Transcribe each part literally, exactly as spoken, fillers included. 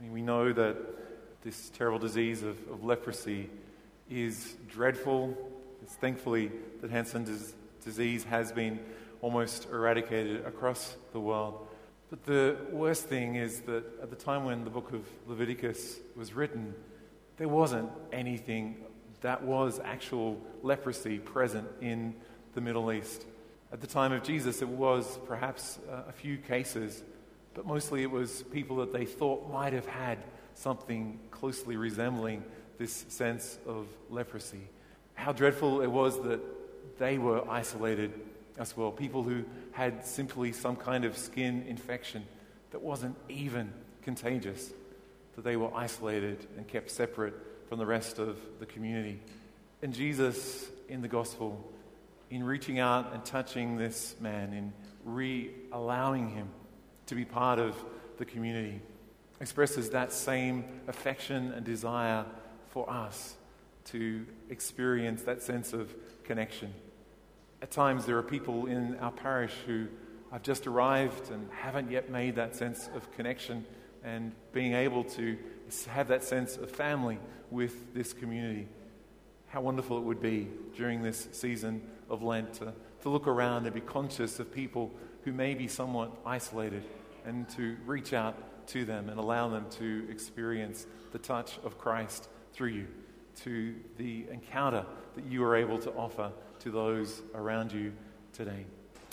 I mean, we know that this terrible disease of, of leprosy is dreadful. It's thankfully that Hansen's disease has been almost eradicated across the world. But the worst thing is that at the time when the book of Leviticus was written, there wasn't anything that was actual leprosy present in the Middle East. At the time of Jesus, it was perhaps a few cases, but mostly it was people that they thought might have had something closely resembling this sense of leprosy. How dreadful it was that they were isolated as well. People who had simply some kind of skin infection that wasn't even contagious, that they were isolated and kept separate from the rest of the community. And Jesus, in the gospel, in reaching out and touching this man, in re-allowing him to be part of the community, expresses that same affection and desire for us to experience that sense of connection. At times there are people in our parish who have just arrived and haven't yet made that sense of connection and being able to have that sense of family with this community. How wonderful it would be during this season of Lent to, to look around and be conscious of people who may be somewhat isolated, and to reach out to them and allow them to experience the touch of Christ through you, to the encounter that you are able to offer to those around you today.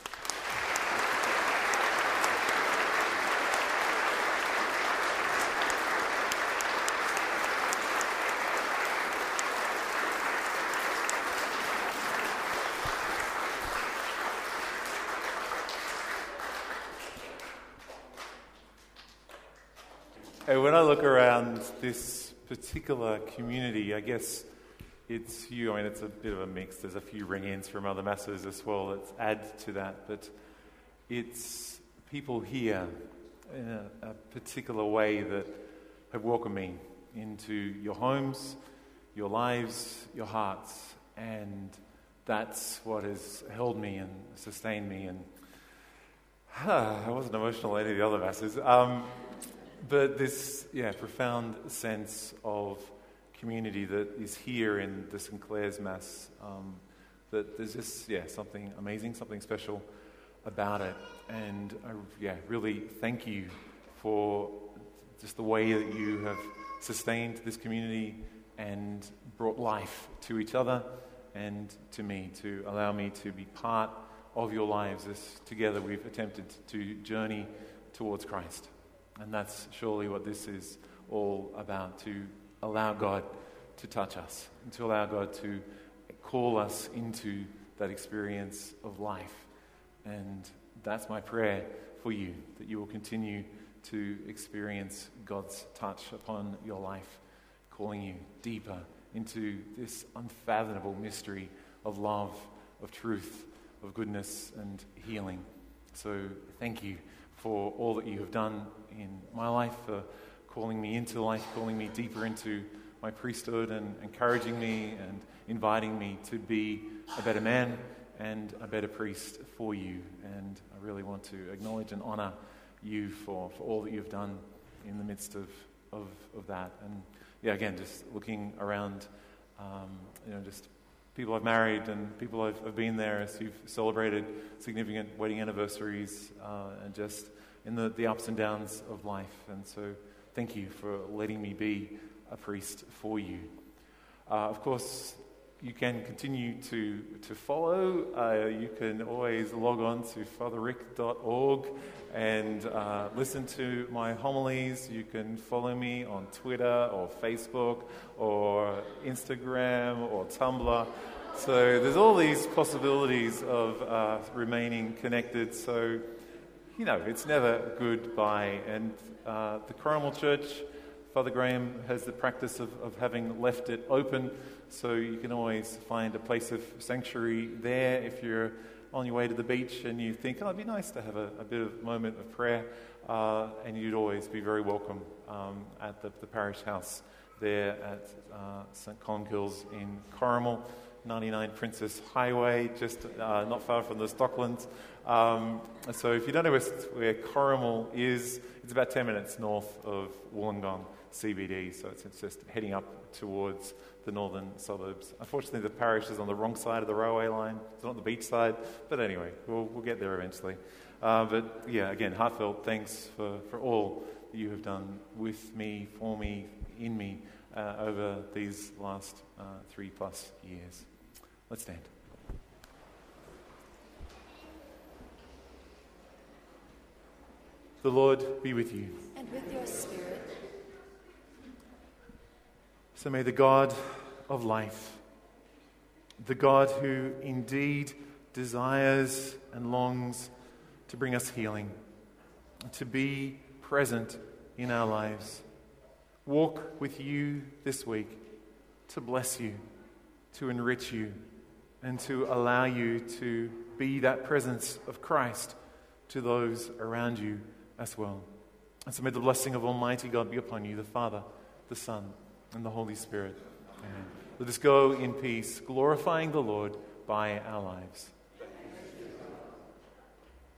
Hey, when I look around this particular community, I guess it's you. I mean, it's a bit of a mix. There's a few ring-ins from other masses as well that add to that. But it's people here in a, a particular way that have welcomed me into your homes, your lives, your hearts. And that's what has held me and sustained me. And huh, I wasn't emotional like any of the other masses. Um, But this, yeah, profound sense of community that is here in the Saint Clare's Mass, um, that there's just, yeah, something amazing, something special about it. And I, yeah, really thank you for just the way that you have sustained this community and brought life to each other and to me, to allow me to be part of your lives as together we've attempted to journey towards Christ. And that's surely what this is all about, to allow God to touch us, and to allow God to call us into that experience of life. And that's my prayer for you, that you will continue to experience God's touch upon your life, calling you deeper into this unfathomable mystery of love, of truth, of goodness and healing. So thank you for all that you have done in my life, for calling me into life, calling me deeper into my priesthood, and encouraging me and inviting me to be a better man and a better priest for you. And I really want to acknowledge and honor you for, for all that you've done in the midst of, of, of that. And yeah, again, just looking around, um, you know, just people I've married and people I've, I've been there as you've celebrated significant wedding anniversaries, uh, and just in the, the ups and downs of life. And so thank you for letting me be a priest for you. Uh, of course, you can continue to, to follow. Uh, you can always log on to father rick dot org and uh, listen to my homilies. You can follow me on Twitter or Facebook or Instagram or Tumblr. So there's all these possibilities of uh, remaining connected. So, you know, it's never goodbye. And uh, the Corrimal Church, Father Graham has the practice of, of having left it open, so you can always find a place of sanctuary there if you're on your way to the beach and you think, oh, it'd be nice to have a, a bit of moment of prayer, uh, and you'd always be very welcome um, at the, the parish house there at uh, Saint Columkills in Corrimal. ninety-nine Princess Highway, just uh, not far from the Stocklands. Um, so if you don't know where, where Corrimal is, it's about ten minutes north of Wollongong C B D, so it's, it's just heading up towards the northern suburbs. Unfortunately, the parish is on the wrong side of the railway line. It's not the beach side, but anyway, we'll, we'll get there eventually. Uh, but yeah, again, heartfelt thanks for, for all that you have done with me, for me, in me, uh, over these last uh, three plus years. Let's stand. The Lord be with you. And with your spirit. So may the God of life, the God who indeed desires and longs to bring us healing, to be present in our lives, walk with you this week to bless you, to enrich you, and to allow you to be that presence of Christ to those around you as well. And so may the blessing of Almighty God be upon you, the Father, the Son, and the Holy Spirit. Amen. Let us go in peace, glorifying the Lord by our lives.